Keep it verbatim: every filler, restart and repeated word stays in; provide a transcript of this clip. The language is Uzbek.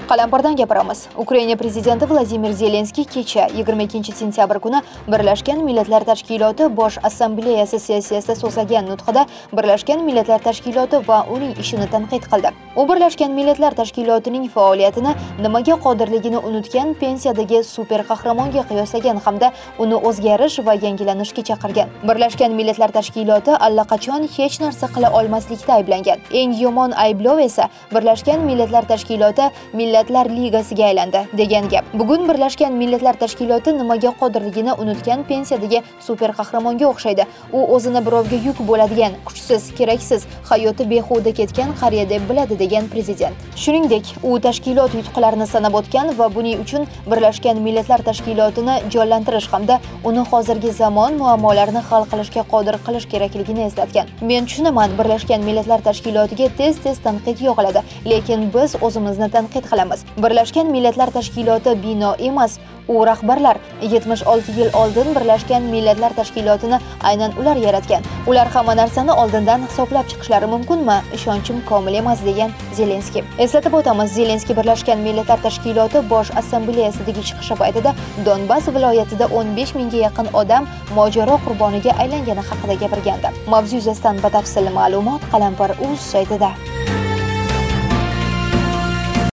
Qalampardan gapiramiz. Ukraina prezidenti Vladimir Zelenskiy kecha yigirma ikkinchi sentyabr kuni Birlashgan Millatlar Tashkiloti Bosh Assambleyasi sessiyasida so'zlagan nutqida Birlashgan Millatlar Tashkiloti va uning ishini tanqid qildi. U Birlashgan Millatlar Tashkilotining faoliyatini nimaga qodirligini unutgan pensiyadagi super qahramonga qiyoslagan hamda uni o'zgarish va yangilanishga chaqirgan. Birlashgan Millatlar Tashkiloti allaqachon hech narsa qila olmaslikda ayblangan. Eng yomon ayblov esa Birlashgan Millatlar Tashkiloti Millatlar Ligasiga aylandi degan gap. Bugun Birlashgan Millatlar Tashkiloti nimaga qodirligini unutgan pensiyadagi super qahramonga o'xshaydi. U o'zini birovga yuk bo'ladigan, kuchsiz, keraksiz, hayoti behuda ketgan qariya deb biladi degan prezident. Shuningdek, u tashkilot yutuqlarini sanab o'tgan va buning uchun Birlashgan Millatlar Tashkilotini jonlantirish hamda uni hozirgi zamon muammolarini hal qilishga qodir qilish kerakligini eslatgan. Men tushunaman, Birlashgan Millatlar Tashkilotiga tez-tez tanqid yog'iladi, lekin biz o'zimizni tanqid qilamiz. Birlashgan Millatlar Tashkiloti bino emas, u rahbarlar. yetmish olti yil oldin Birlashgan Millatlar Tashkilotini aynan ular yaratgan. Ular hamma narsani oldindan hisoblab chiqishlari mumkinmi? Ishonchim komil emas degan Zelenskiy. Eslatib o'tamiz, Zelenskiy Birlashgan Millatlar Tashkiloti Bosh Assambleyasidagi chiqishi paytida Donbass viloyatida o'n besh mingga yaqin odam mojaro qurboniga aylangani haqida gapirgandi. Mavzu yuzasidan batafsil ma'lumot Qalampir.uz saytida.